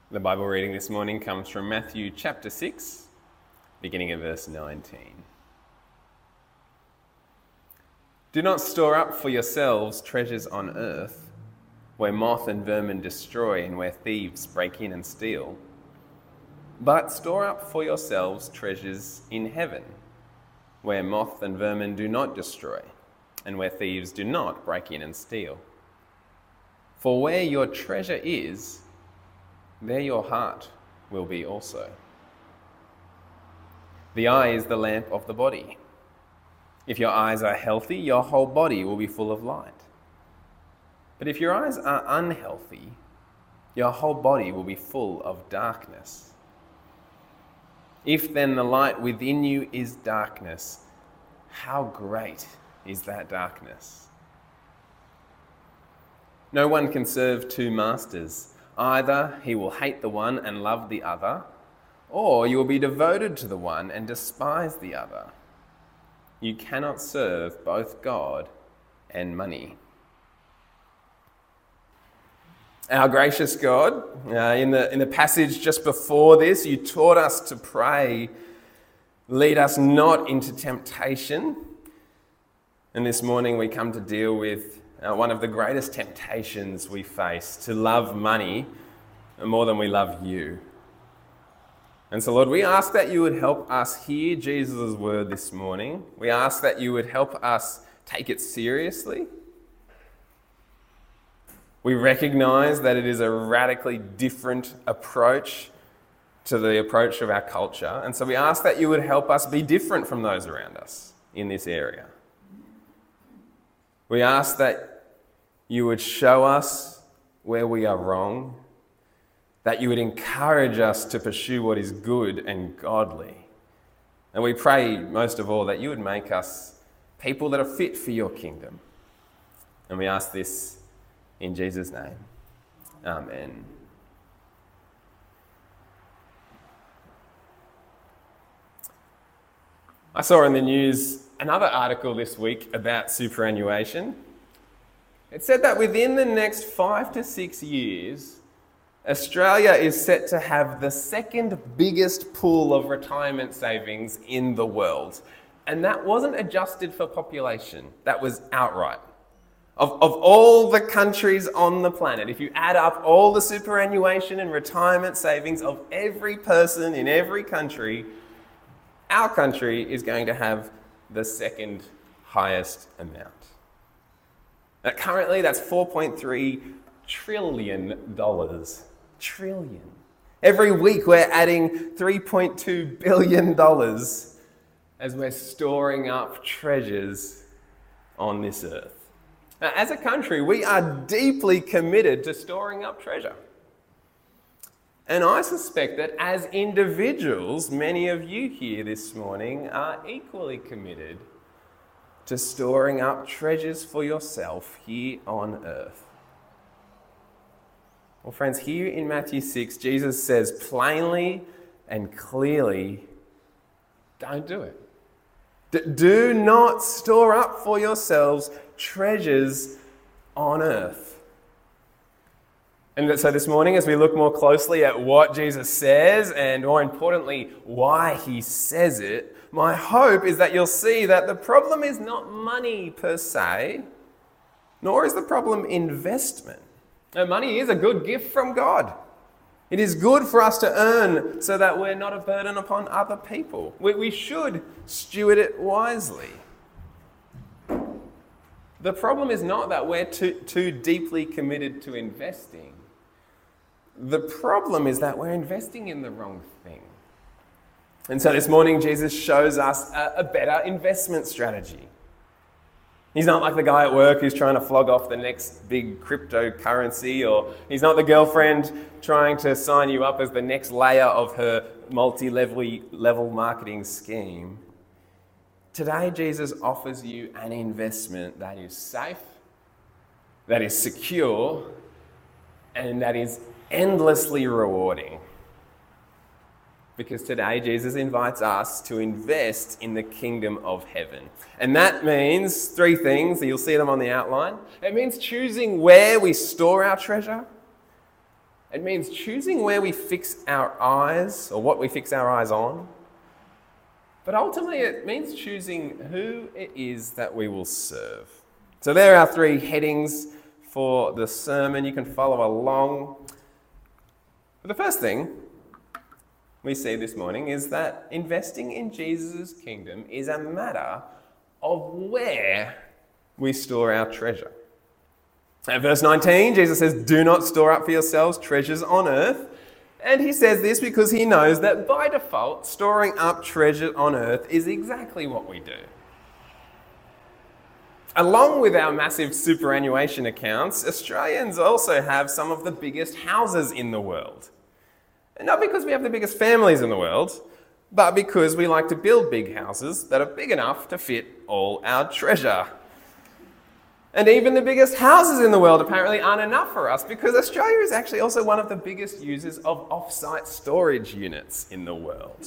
The Bible reading this morning comes from Matthew chapter 6, beginning at verse 19. Do not store up for yourselves treasures on earth, where moth and vermin destroy and where thieves break in and steal. But store up for yourselves treasures in heaven, where moth and vermin do not destroy and where thieves do not break in and steal. For where your treasure is, there your heart will be also. The eye is the lamp of the body. If your eyes are healthy, your whole body will be full of light. But if your eyes are unhealthy, your whole body will be full of darkness. If then the light within you is darkness, how great is that darkness? No one can serve two masters. Either he will hate the one and love the other, or you will be devoted to the one and despise the other. You cannot serve both God and money. Our gracious God, in the passage just before this, you taught us to pray, lead us not into temptation. And this morning we come to deal with one of the greatest temptations we face, to love money more than we love you. And so, Lord, we ask that you would help us hear Jesus' word this morning. We ask that you would help us take it seriously. We recognize that it is a radically different approach to the approach of our culture. And so we ask that you would help us be different from those around us in this area. We ask that you would show us where we are wrong, that you would encourage us to pursue what is good and godly. And we pray, most of all, that you would make us people that are fit for your kingdom. And we ask this in Jesus' name. Amen. I saw in the news another article this week about superannuation. It said that within the next 5 to 6 years, Australia is set to have the second biggest pool of retirement savings in the world. And that wasn't adjusted for population, that was outright. Of all the countries on the planet, if you add up all the superannuation and retirement savings of every person in every country, our country is going to have the second highest amount. Now, currently, that's $4.3 trillion. Trillion. Every week, we're adding $3.2 billion as we're storing up treasures on this earth. Now, as a country, we are deeply committed to storing up treasure. And I suspect that as individuals, many of you here this morning are equally committed to storing up treasures for yourself here on earth. Well, friends, here in Matthew 6, Jesus says plainly and clearly, don't do it. Do not store up for yourselves treasures on earth. And so this morning, as we look more closely at what Jesus says, and more importantly, why he says it, my hope is that you'll see that the problem is not money per se, nor is the problem investment. Now, money is a good gift from God. It is good for us to earn so that we're not a burden upon other people. We should steward it wisely. The problem is not that we're too deeply committed to investing. The problem is that we're investing in the wrong thing. And so this morning, Jesus shows us a better investment strategy. He's not like the guy at work who's trying to flog off the next big cryptocurrency, or he's not the girlfriend trying to sign you up as the next layer of her multi-level marketing scheme. Today, Jesus offers you an investment that is safe, that is secure, and that is endlessly rewarding. Because today Jesus invites us to invest in the kingdom of heaven. And that means three things. You'll see them on the outline. It means choosing where we store our treasure. It means choosing where we fix our eyes or what we fix our eyes on. But ultimately, it means choosing who it is that we will serve. So there are 3 headings for the sermon. You can follow along. But the first thing we see this morning is that investing in Jesus' kingdom is a matter of where we store our treasure. At verse 19, Jesus says, "Do not store up for yourselves treasures on earth." And he says this because he knows that by default, storing up treasure on earth is exactly what we do. Along with our massive superannuation accounts, Australians also have some of the biggest houses in the world. And not because we have the biggest families in the world, but because we like to build big houses that are big enough to fit all our treasure. And even the biggest houses in the world apparently aren't enough for us because Australia is actually also one of the biggest users of off-site storage units in the world.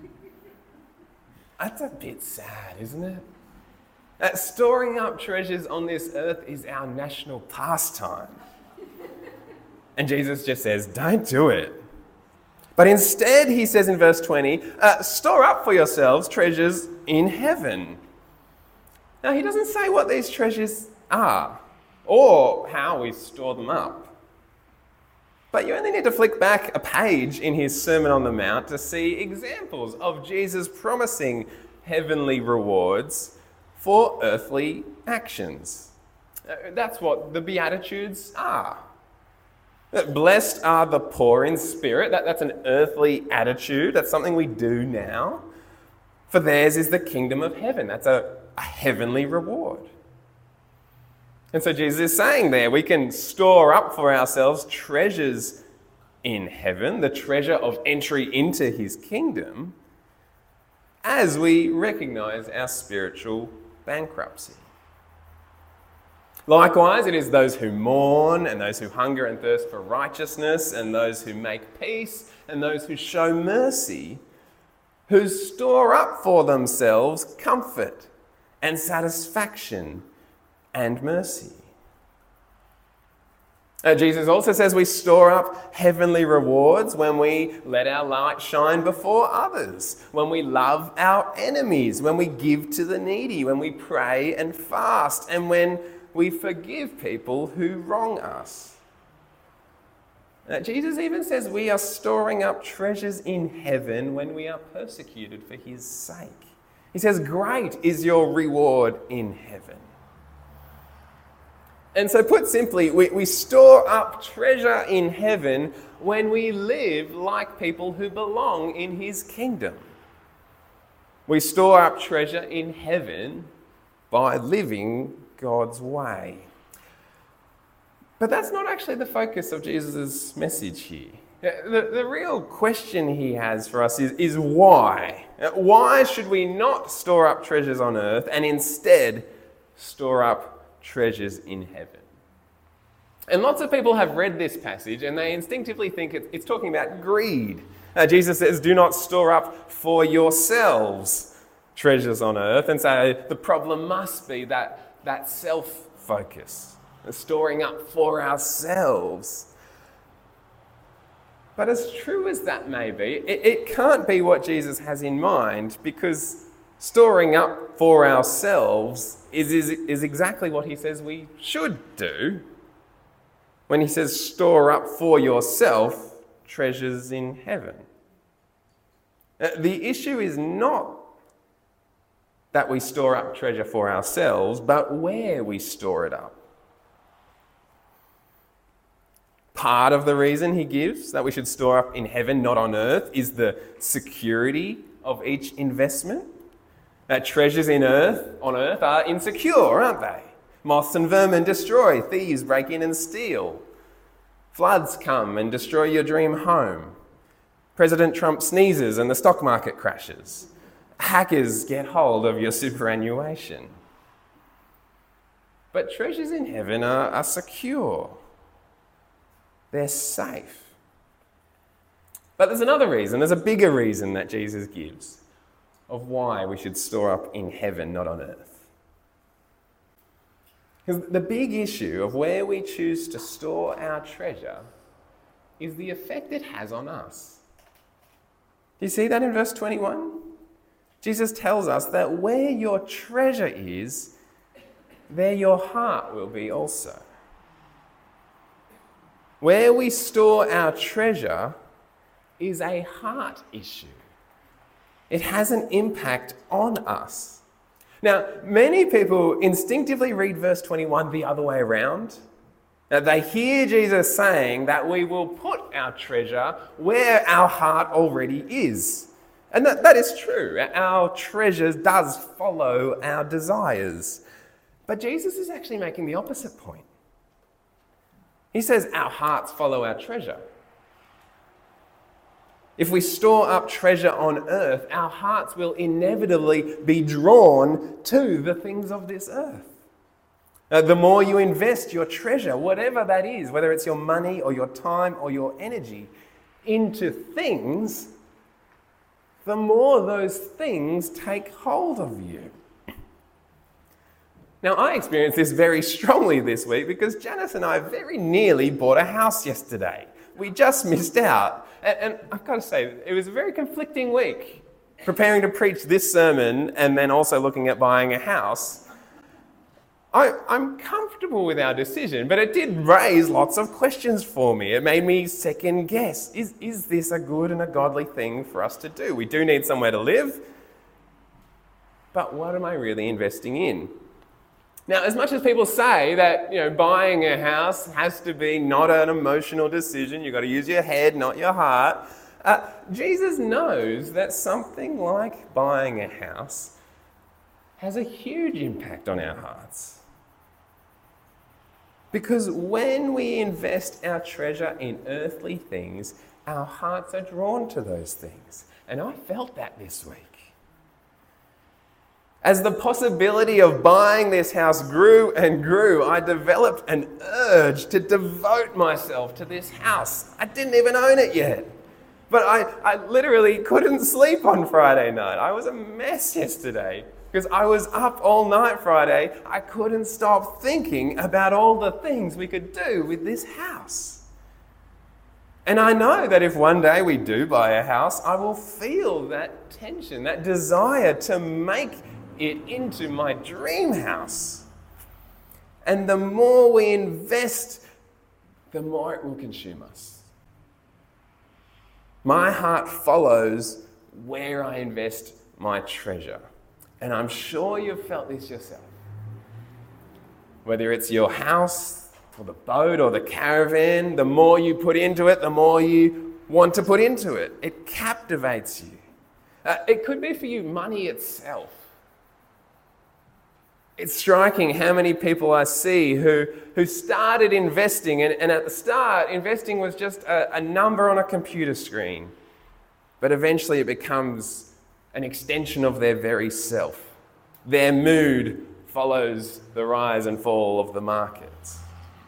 That's a bit sad, isn't it? That storing up treasures on this earth is our national pastime. And Jesus just says, don't do it. But instead, he says in verse 20, store up for yourselves treasures in heaven. Now, he doesn't say what these treasures are or how we store them up. But you only need to flick back a page in his Sermon on the Mount to see examples of Jesus promising heavenly rewards for earthly actions. That's what the Beatitudes are. Blessed are the poor in spirit. That's an earthly attitude. That's something we do now. For theirs is the kingdom of heaven. That's a heavenly reward. And so Jesus is saying there, we can store up for ourselves treasures in heaven, the treasure of entry into his kingdom, as we recognize our spiritual bankruptcy. Likewise, it is those who mourn and those who hunger and thirst for righteousness and those who make peace and those who show mercy, who store up for themselves comfort and satisfaction and mercy. Jesus also says we store up heavenly rewards when we let our light shine before others, when we love our enemies, when we give to the needy, when we pray and fast, and when we forgive people who wrong us. Jesus even says we are storing up treasures in heaven when we are persecuted for his sake. He says, great is your reward in heaven. And so put simply, we store up treasure in heaven when we live like people who belong in his kingdom. We store up treasure in heaven by living God's way. But that's not actually the focus of Jesus' message here. The real question he has for us is why? Why should we not store up treasures on earth and instead store up treasures in heaven? And lots of people have read this passage and they instinctively think it's talking about greed. Jesus says, do not store up for yourselves treasures on earth. And so the problem must be that self-focus, storing up for ourselves. But as true as that may be, it can't be what Jesus has in mind, because storing up for ourselves is exactly what he says we should do when he says store up for yourself treasures in heaven. The issue is not that we store up treasure for ourselves, but where we store it up. Part of the reason he gives that we should store up in heaven, not on earth, is the security of each investment. Treasures on earth are insecure, aren't they? Moths and vermin destroy, thieves break in and steal. Floods come and destroy your dream home. President Trump sneezes and the stock market crashes. Hackers get hold of your superannuation. But treasures in heaven are secure. They're safe. But there's another reason, there's a bigger reason that Jesus gives of why we should store up in heaven, not on earth. Because the big issue of where we choose to store our treasure is the effect it has on us. Do you see that in verse 21? Jesus tells us that where your treasure is, there your heart will be also. Where we store our treasure is a heart issue. It has an impact on us. Now, many people instinctively read verse 21 the other way around. Now, they hear Jesus saying that we will put our treasure where our heart already is. And that is true. Our treasure does follow our desires. But Jesus is actually making the opposite point. He says our hearts follow our treasure. If we store up treasure on earth, our hearts will inevitably be drawn to the things of this earth. The more you invest your treasure, whatever that is, whether it's your money or your time or your energy, into things, the more those things take hold of you. Now, I experienced this very strongly this week because Janice and I very nearly bought a house yesterday. We just missed out. And I've got to say, it was a very conflicting week, preparing to preach this sermon and then also looking at buying a house. I'm comfortable with our decision, but it did raise lots of questions for me. It made me second guess. Is this a good and a godly thing for us to do? We do need somewhere to live, but what am I really investing in? Now, as much as people say that, buying a house has to be not an emotional decision, you've got to use your head, not your heart, Jesus knows that something like buying a house has a huge impact on our hearts. Because when we invest our treasure in earthly things, our hearts are drawn to those things. And I felt that this week. As the possibility of buying this house grew and grew, I developed an urge to devote myself to this house. I didn't even own it yet. But I literally couldn't sleep on Friday night. I was a mess yesterday because I was up all night Friday. I couldn't stop thinking about all the things we could do with this house. And I know that if one day we do buy a house, I will feel that tension, that desire to make it into my dream house. And the more we invest, the more it will consume us. My heart follows where I invest my treasure. And I'm sure you've felt this yourself. Whether it's your house or the boat or the caravan, the more you put into it, the more you want to put into it. It captivates you. It could be for you money itself. It's striking how many people I see who started investing, and at the start, investing was just a number on a computer screen. But eventually it becomes an extension of their very self. Their mood follows the rise and fall of the markets.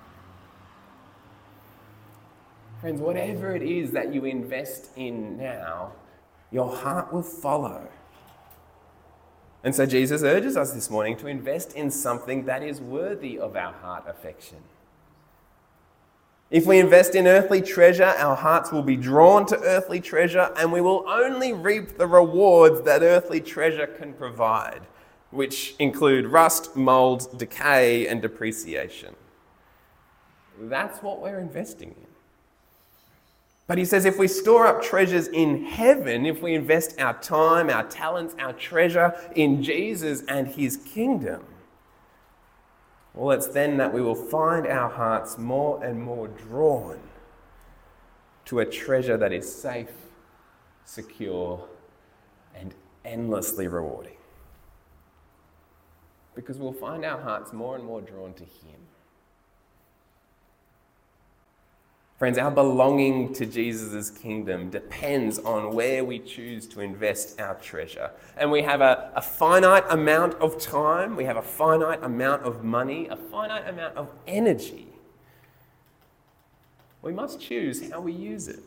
Friends, whatever it is that you invest in now, your heart will follow. And so Jesus urges us this morning to invest in something that is worthy of our heart affection. If we invest in earthly treasure, our hearts will be drawn to earthly treasure, and we will only reap the rewards that earthly treasure can provide, which include rust, mold, decay, and depreciation. That's what we're investing in. But he says if we store up treasures in heaven, if we invest our time, our talents, our treasure in Jesus and his kingdom, well, it's then that we will find our hearts more and more drawn to a treasure that is safe, secure, and endlessly rewarding. Because we'll find our hearts more and more drawn to him. Friends, our belonging to Jesus' kingdom depends on where we choose to invest our treasure. And we have a finite amount of time, we have a finite amount of money, a finite amount of energy. We must choose how we use it.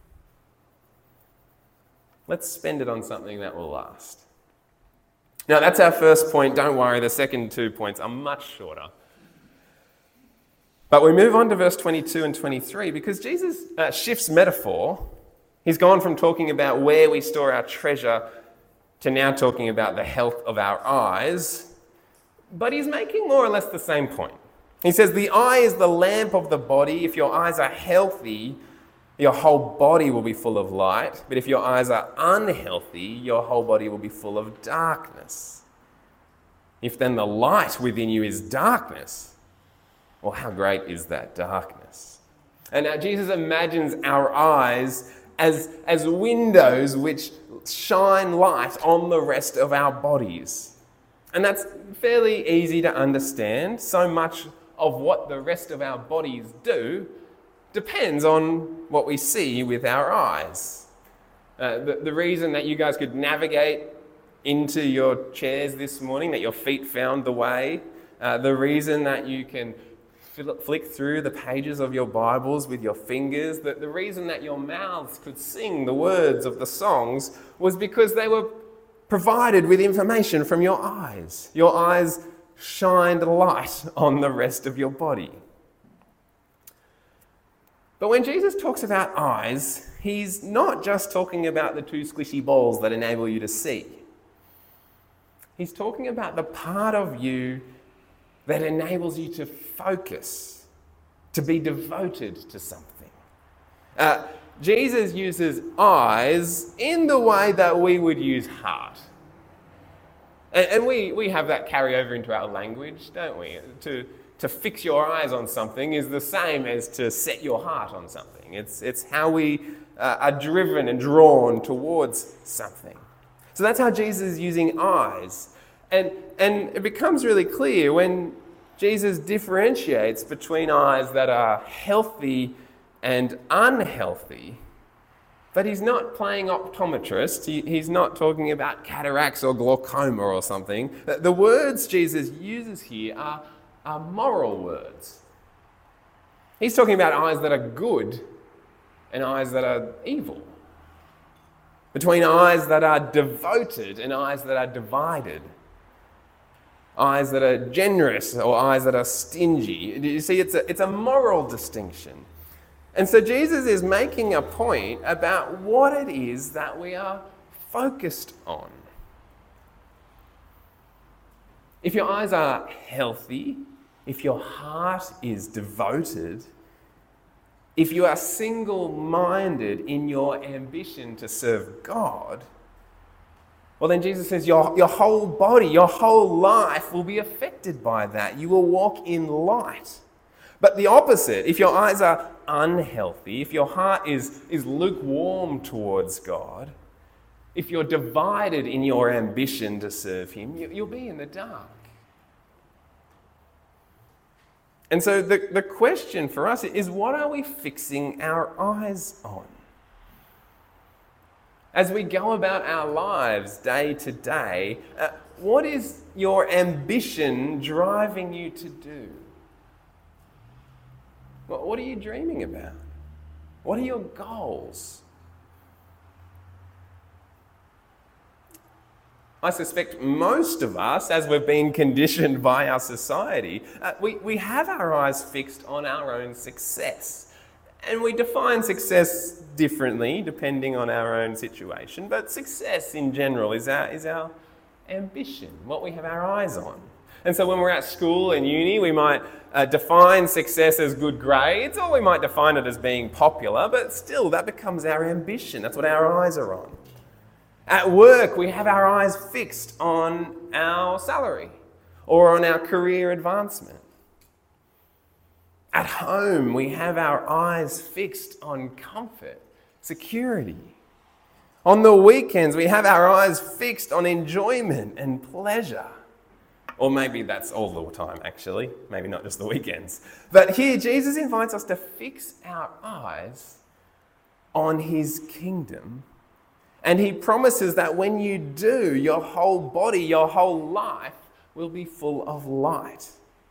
Let's spend it on something that will last. Now, that's our first point. Don't worry, the second 2 points are much shorter. But we move on to verse 22 and 23 because Jesus shifts metaphor. He's gone from talking about where we store our treasure to now talking about the health of our eyes. But he's making more or less the same point. He says, the eye is the lamp of the body. If your eyes are healthy, your whole body will be full of light. But if your eyes are unhealthy, your whole body will be full of darkness. If then the light within you is darkness, well, how great is that darkness? And now Jesus imagines our eyes as windows which shine light on the rest of our bodies. And that's fairly easy to understand. So much of what the rest of our bodies do depends on what we see with our eyes. The reason that you guys could navigate into your chairs this morning, that your feet found the way, the reason that you can flick through the pages of your Bibles with your fingers, the reason that your mouths could sing the words of the songs was because they were provided with information from your eyes. Your eyes shined light on the rest of your body. But when Jesus talks about eyes, he's not just talking about the two squishy balls that enable you to see. He's talking about the part of you that enables you to focus, to be devoted to something. Jesus uses eyes in the way that we would use heart. And we have that carry over into our language, don't we? To fix your eyes on something is the same as to set your heart on something. It's how we are driven and drawn towards something. So that's how Jesus is using eyes. And it becomes really clear when Jesus differentiates between eyes that are healthy and unhealthy, but he's not playing optometrist. He's not talking about cataracts or glaucoma or something. The words Jesus uses here are moral words. He's talking about eyes that are good and eyes that are evil. Between eyes that are devoted and eyes that are divided. Eyes that are generous or eyes that are stingy. You see, it's a moral distinction. And so Jesus is making a point about what it is that we are focused on. If your eyes are healthy, if your heart is devoted, if you are single-minded in your ambition to serve God, well then Jesus says your whole body, your whole life will be affected by that. You will walk in light. But the opposite, if your eyes are unhealthy, if your heart is lukewarm towards God, if you're divided in your ambition to serve Him, you'll be in the dark. And so the question for us is, what are we fixing our eyes on? As we go about our lives day to day, what is your ambition driving you to do? What are you dreaming about? What are your goals? I suspect most of us, as we've been conditioned by our society, we have our eyes fixed on our own success. And we define success differently depending on our own situation, but success in general is our ambition, what we have our eyes on. And so when we're at school and uni, we might define success as good grades, or we might define it as being popular, but still that becomes our ambition. That's what our eyes are on. At work, we have our eyes fixed on our salary or on our career advancement. At home, we have our eyes fixed on comfort, security. On the weekends, we have our eyes fixed on enjoyment and pleasure. Or maybe that's all the time, actually. Maybe not just the weekends. But here, Jesus invites us to fix our eyes on His kingdom. And He promises that when you do, your whole body, your whole life will be full of light.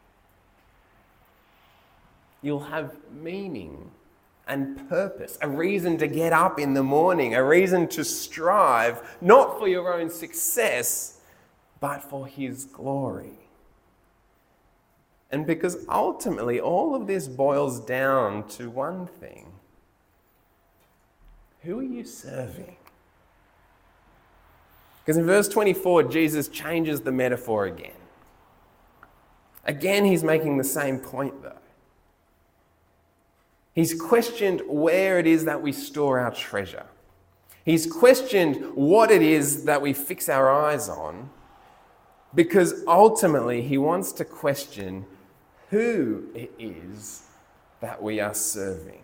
You'll have meaning and purpose, a reason to get up in the morning, a reason to strive, not for your own success, but for His glory. And because ultimately all of this boils down to one thing. Who are you serving? Because in verse 24, Jesus changes the metaphor again. Again, he's making the same point though. He's questioned where it is that we store our treasure. He's questioned what it is that we fix our eyes on, because ultimately he wants to question who it is that we are serving.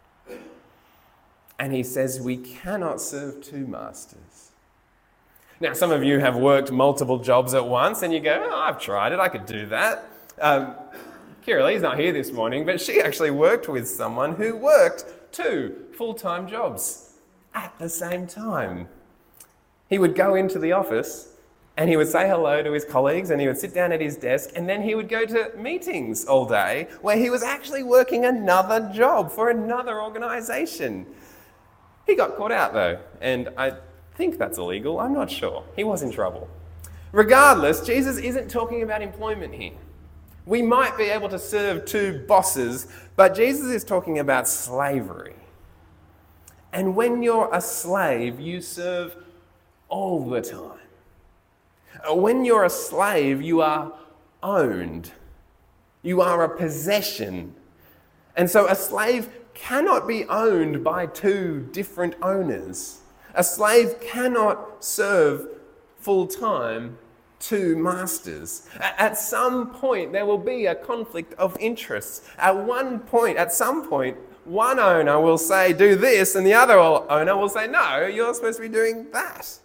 And he says we cannot serve two masters. Now, some of you have worked multiple jobs at once and you go, oh, I've tried it, I could do that. Kira Lee's not here this morning, but she actually worked with someone who worked 2 full-time jobs at the same time. He would go into the office and he would say hello to his colleagues and he would sit down at his desk, and then he would go to meetings all day where he was actually working another job for another organisation. He got caught out though, and I think that's illegal. I'm not sure. He was in trouble. Regardless, Jesus isn't talking about employment here. We might be able to serve 2 bosses, but Jesus is talking about slavery. And when you're a slave, you serve all the time. When you're a slave, you are owned. You are a possession. And so a slave cannot be owned by 2 different owners. A slave cannot serve full-time 2 masters. At some point, there will be a conflict of interests. At some point, one owner will say, do this, and the other owner will say, no, you're supposed to be doing that.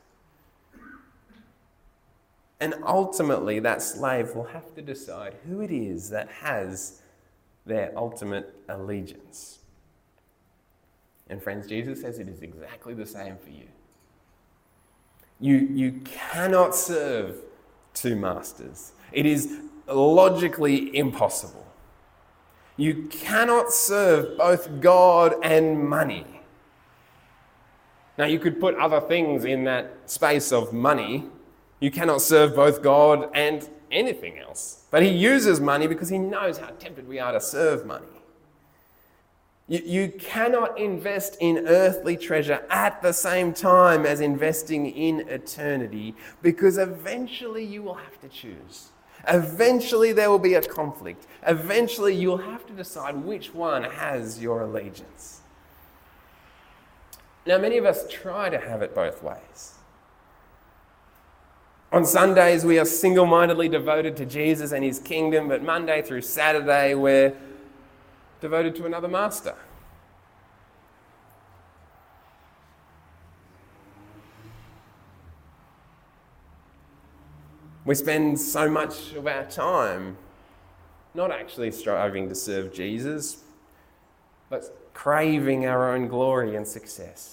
And ultimately, that slave will have to decide who it is that has their ultimate allegiance. And friends, Jesus says it is exactly the same for you. You cannot serve 2 masters. It is logically impossible. You cannot serve both God and money. Now, you could put other things in that space of money. You cannot serve both God and anything else. But he uses money because he knows how tempted we are to serve money. You cannot invest in earthly treasure at the same time as investing in eternity, because eventually you will have to choose. Eventually there will be a conflict. Eventually you'll have to decide which one has your allegiance. Now, many of us try to have it both ways. On Sundays, we are single-mindedly devoted to Jesus and his kingdom, but Monday through Saturday, we're devoted to another master. We spend so much of our time not actually striving to serve Jesus, but craving our own glory and success.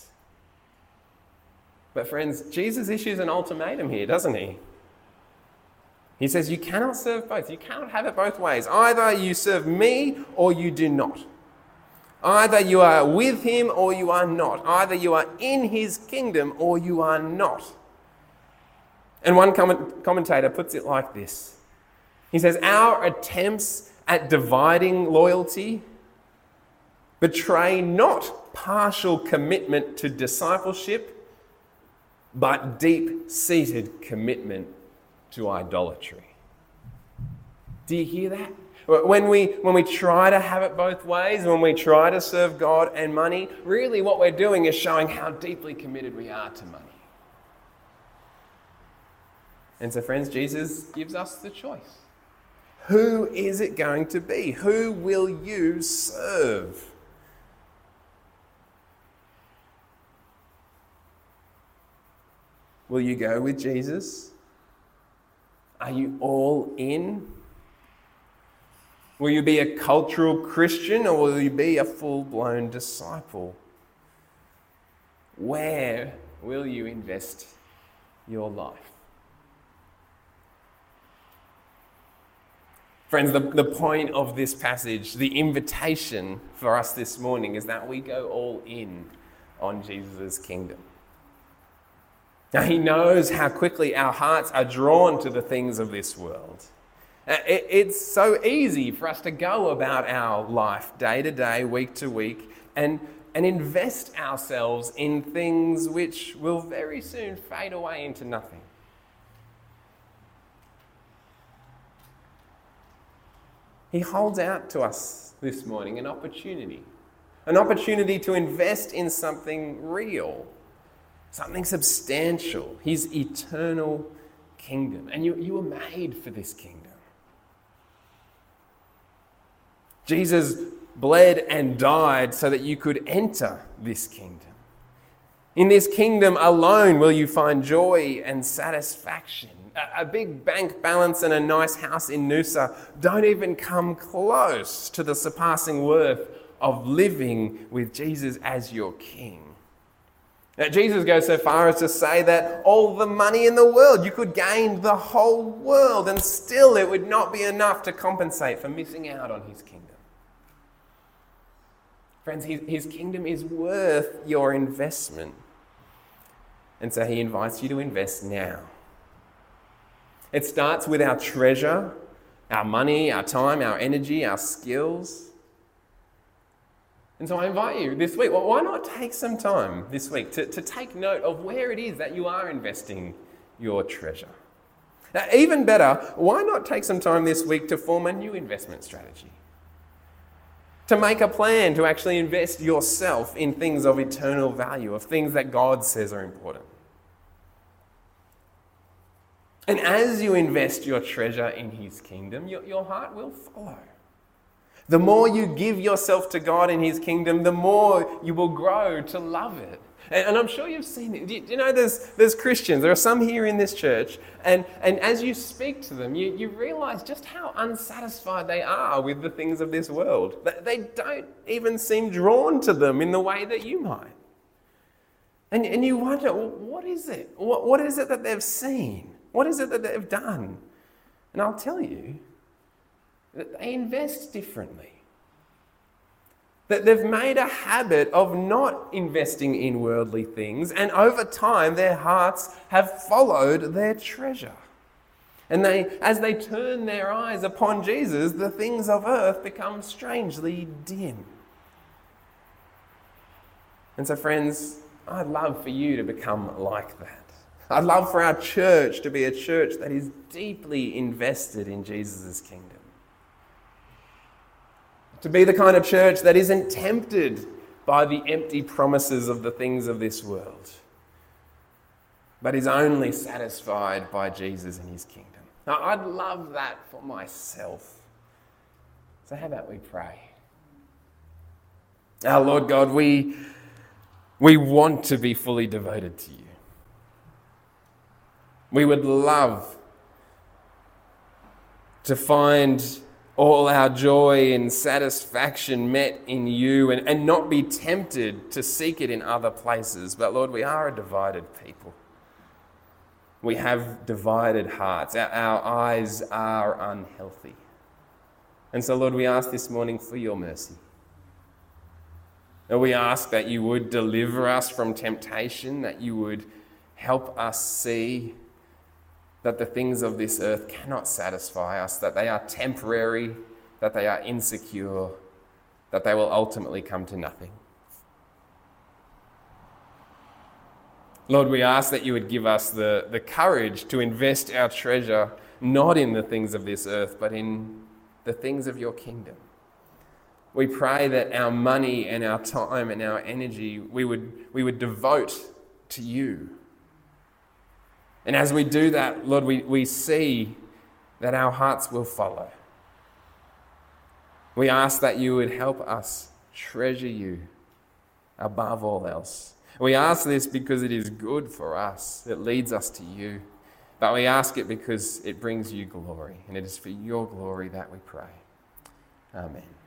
But friends, Jesus issues an ultimatum here, doesn't he? He says you cannot serve both. You cannot have it both ways. Either you serve me or you do not. Either you are with him or you are not. Either you are in his kingdom or you are not. And one commentator puts it like this. He says, our attempts at dividing loyalty betray not partial commitment to discipleship, but deep-seated commitment to idolatry. Do you hear that? When we try to have it both ways, when we try to serve God and money, really what we're doing is showing how deeply committed we are to money. And so, friends, Jesus gives us the choice. Who is it going to be? Who will you serve? Will you go with Jesus? Are you all in? Will you be a cultural Christian, or will you be a full-blown disciple? Where will you invest your life? Friends, the point of this passage, the invitation for us this morning, is that we go all in on Jesus' kingdom. Now, he knows how quickly our hearts are drawn to the things of this world. It's so easy for us to go about our life day to day, week to week, and invest ourselves in things which will very soon fade away into nothing. He holds out to us this morning an opportunity to invest in something real, something substantial, his eternal kingdom. And you were made for this kingdom. Jesus bled and died so that you could enter this kingdom. In this kingdom alone will you find joy and satisfaction. A big bank balance and a nice house in Noosa don't even come close to the surpassing worth of living with Jesus as your king. Now, Jesus goes so far as to say that all the money in the world, you could gain the whole world and still it would not be enough to compensate for missing out on his kingdom. Friends, his kingdom is worth your investment. And so he invites you to invest now. It starts with our treasure, our money, our time, our energy, our skills. And so I invite you this week, why not take some time this week to take note of where it is that you are investing your treasure? Now, even better, why not take some time this week to form a new investment strategy? To make a plan to actually invest yourself in things of eternal value, of things that God says are important. And as you invest your treasure in his kingdom, your heart will follow. The more you give yourself to God in his kingdom, the more you will grow to love it. And I'm sure you've seen it. You know, there's Christians, there are some here in this church, and as you speak to them, you realize just how unsatisfied they are with the things of this world. They don't even seem drawn to them in the way that you might. And you wonder, well, what is it? What is it that they've seen? What is it that they've done? And I'll tell you that they invest differently. That they've made a habit of not investing in worldly things, and over time their hearts have followed their treasure. And as they turn their eyes upon Jesus, the things of earth become strangely dim. And so, friends, I'd love for you to become like that. I'd love for our church to be a church that is deeply invested in Jesus' kingdom. To be the kind of church that isn't tempted by the empty promises of the things of this world, but is only satisfied by Jesus and his kingdom. Now, I'd love that for myself. So how about we pray? Our Lord God, we want to be fully devoted to you. We would love to find all our joy and satisfaction met in you and not be tempted to seek it in other places. But Lord, we are a divided people. We have divided hearts. Our eyes are unhealthy. And so, Lord, we ask this morning for your mercy. And we ask that you would deliver us from temptation, that you would help us see that the things of this earth cannot satisfy us, that they are temporary, that they are insecure, that they will ultimately come to nothing. Lord, we ask that you would give us the courage to invest our treasure not in the things of this earth, but in the things of your kingdom. We pray that our money and our time and our energy, we would devote to you. And as we do that, Lord, we see that our hearts will follow. We ask that you would help us treasure you above all else. We ask this because it is good for us. It leads us to you. But we ask it because it brings you glory. And it is for your glory that we pray. Amen.